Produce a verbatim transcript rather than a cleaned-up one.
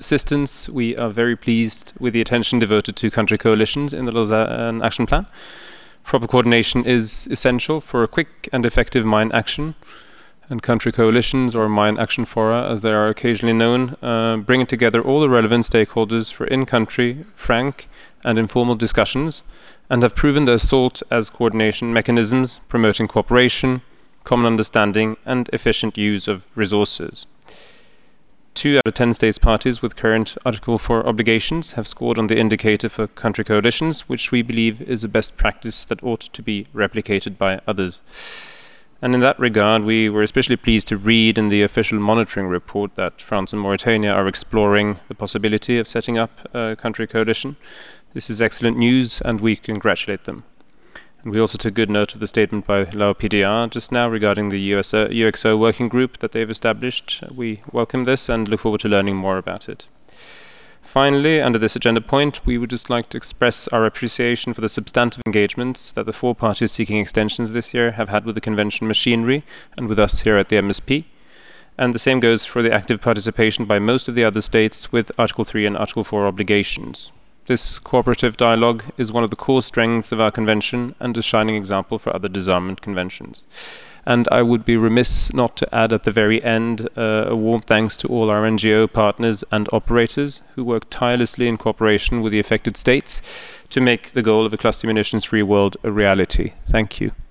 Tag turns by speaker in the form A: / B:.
A: assistance, we are very pleased with the attention devoted to country coalitions in the Lausanne Action Plan. Proper coordination is essential for a quick and effective mine action, and country coalitions, or mine action fora as they are occasionally known, uh, bring together all the relevant stakeholders for in-country, frank and informal discussions, and have proven their salt as coordination mechanisms, promoting cooperation, common understanding and efficient use of resources. Two out of ten states parties with current Article four obligations have scored on the indicator for country coalitions, which we believe is a best practice that ought to be replicated by others. And in that regard, we were especially pleased to read in the official monitoring report that France and Mauritania are exploring the possibility of setting up a country coalition. This is excellent news, and we congratulate them. And we also took good note of the statement by L A O P D R just now regarding the U S O, U X O working group that they've established. We welcome this and look forward to learning more about it. Finally, under this agenda point, we would just like to express our appreciation for the substantive engagements that the four parties seeking extensions this year have had with the Convention machinery and with us here at the M S P. And the same goes for the active participation by most of the other states with Article three and Article four obligations. This cooperative dialogue is one of the core strengths of our convention and a shining example for other disarmament conventions. And I would be remiss not to add at the very end uh, a warm thanks to all our N G O partners and operators who work tirelessly in cooperation with the affected states to make the goal of a cluster munitions-free world a reality. Thank you.